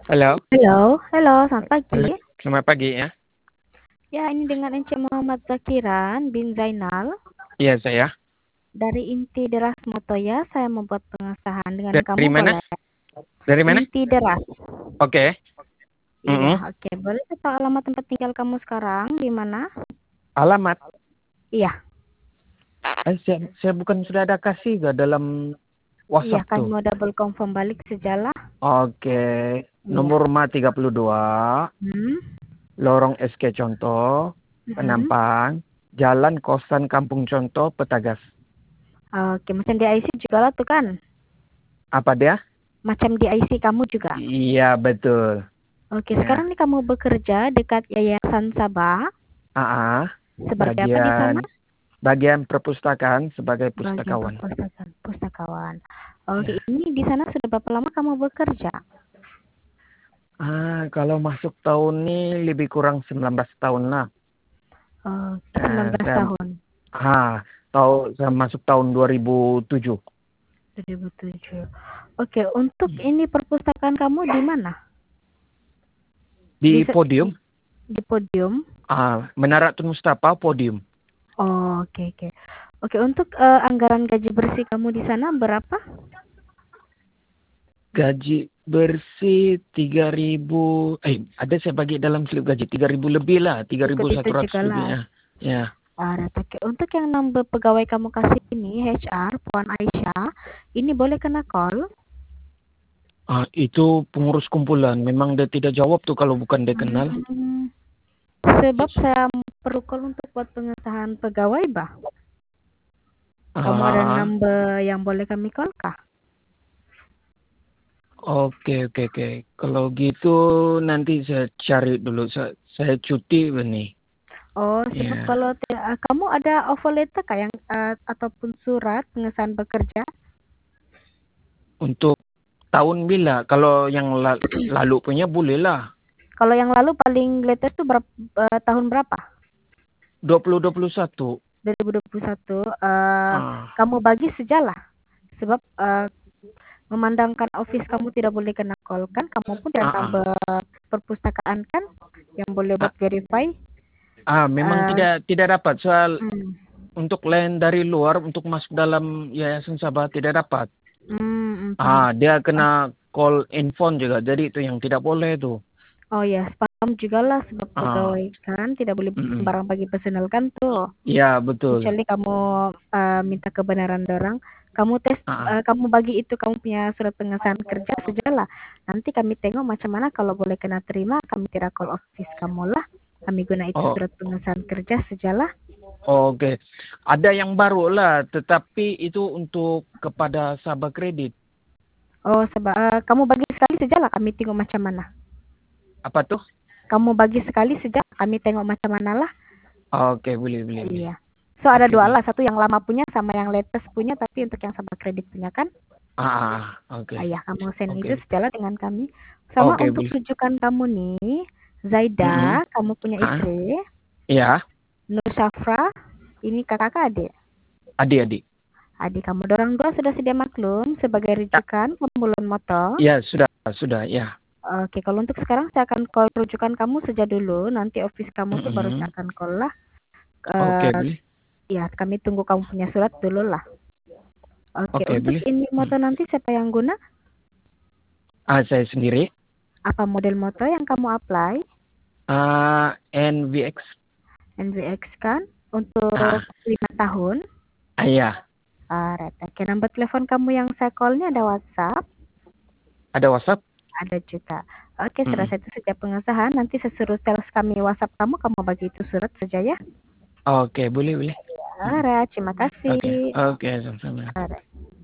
Halo, Halo, halo, selamat halo, pagi. selamat pagi ya. Ya, ini dengan Ence Muhammad Zakiran bin Zainal Iya saya. dari Inti Deras Motoya. Saya membuat pengesahan dengan Dari kamu mana? boleh. Dari mana? Inti Deras. Oke. Iya, Mm-mm. oke. Boleh saya tahu alamat tempat tinggal kamu sekarang di mana? Alamat. Iya, Saya bukan sudah ada kasih gak dalam iya WhatsApp kan tuh. mau double confirm balik sejalah. Oke. Iya. Nomor rumah 32, Hmm. Lorong SK Contoh, Hmm. Penampang, Jalan Kosan Kampung Contoh, Petagas. Oke, macam di IC juga lah tuh kan? Apa dia? Macam di IC kamu juga. Iya betul. Oke, sekarang Ya. nih kamu bekerja dekat Yayasan Sabah. Ah, Sebagai apa di sana? bagian perpustakaan sebagai Bagian pustakawan. perpustakaan, pustakawan. Oke, Ya. ini di sana sudah berapa lama kamu bekerja? Kalau masuk tahun ini lebih kurang 19 tahun lah. Oke, Eh, 19 saya tahun. saya masuk tahun 2007 2007. Oke, untuk ini perpustakaan kamu di mana? di Bisa Podium. di podium. Menara Tun Mustafa Podium. Oh, oke, oke. Oke, untuk anggaran gaji bersih kamu di sana berapa? Gaji bersih 3.000. Ada saya bagi dalam slip gaji 3.000 lebih lah, Ikut itu 3.100 juga lebih lah. ya. Ya. Oke. Untuk yang number pegawai kamu kasih ini, HR, Puan Aisyah, ini boleh kena call? Itu pengurus kumpulan. Memang dia tidak jawab tuh kalau bukan dia kenal. Hmm, sebab saya perlu call untuk buat pengesahan pegawai, bah. Kamu ada Ah, number yang boleh kami call kah? oke, oke, oke. Kalau gitu nanti saya cari dulu. Saya cuti nih. Oh, sebab Ya. kalau kamu ada offer letter kah yang ataupun surat pengesahan bekerja? Untuk tahun bila? Kalau yang lalu punya boleh lah. Kalau yang lalu paling latest tuh tahun berapa? 2021. 2021. Ah, Kamu bagi sejalah. Sebab memandangkan office kamu tidak boleh kena call kan, kamu pun ah, dan ah. number perpustakaan kan yang boleh Ah, buat verify. memang Uh, tidak dapat soal hmm, untuk lain dari luar untuk masuk dalam Yayasan Sabah tidak dapat. paham. Dia kena call in phone juga. Jadi itu yang tidak boleh tuh. Oh ya, paham juga lah sebab Ah, pegawai kan tidak boleh mm-mm. sembarang bagi personal kan tuh. Ya betul. Kecuali kamu minta kebenaran dorang, Ah, kamu bagi itu kamu punya surat pengesahan kerja sajalah. Nanti kami tengok macam mana kalau boleh kena terima, kami tidak call office kamu lah. Kami guna itu oh, surat pengesahan kerja sajalah. oke. Ada yang baru lah, tetapi itu untuk kepada Sabah Kredit. Oh, sebab kamu bagi sekali sajalah kami tengok macam mana. Apa tuh? Kamu bagi sekali saja kami tengok macam mana lah. Oke, boleh, boleh, boleh. Iya. So ada Oke, dua boleh. lah, satu yang lama punya sama yang latest punya, tapi untuk yang Sabah kredit punya kan? Oke, Ayah kamu send oke, itu sejalan dengan kami. Sama oke, untuk boleh. rujukan kamu nih, Mm-mm. Zaida, kamu punya Ah, istri, ya, Nur Syafra, ini kakak adik. adik-adik. Adik kamu dorang dua sudah sedia maklum sebagai Ya, rujukan pemulung motor. ya, sudah, ya. Oke, kalau untuk sekarang saya akan call rujukan kamu saja dulu. Nanti office kamu tuh baru saya Mm-mm. akan call lah. Oke, Eh, boleh. ya, kami tunggu kamu punya surat dulu lah. Oke, Oke, untuk boleh. ini motor nanti siapa yang guna? Saya sendiri. Apa model motor yang kamu apply? NVX. NVX kan? Untuk Ah, 5 tahun. ya. Alright. Oke, nomor telepon kamu yang saya call-nya ada WhatsApp? Ada WhatsApp? Ada juga. Oke, sudah Mm-mm. saya itu sejak pengesahan. Nanti saya suruh sales kami WhatsApp kamu bagi itu surat saja ya. Oke, boleh, boleh. Mm-mm. Alright, terima Oke, kasih. oke, sama-sama. Alright.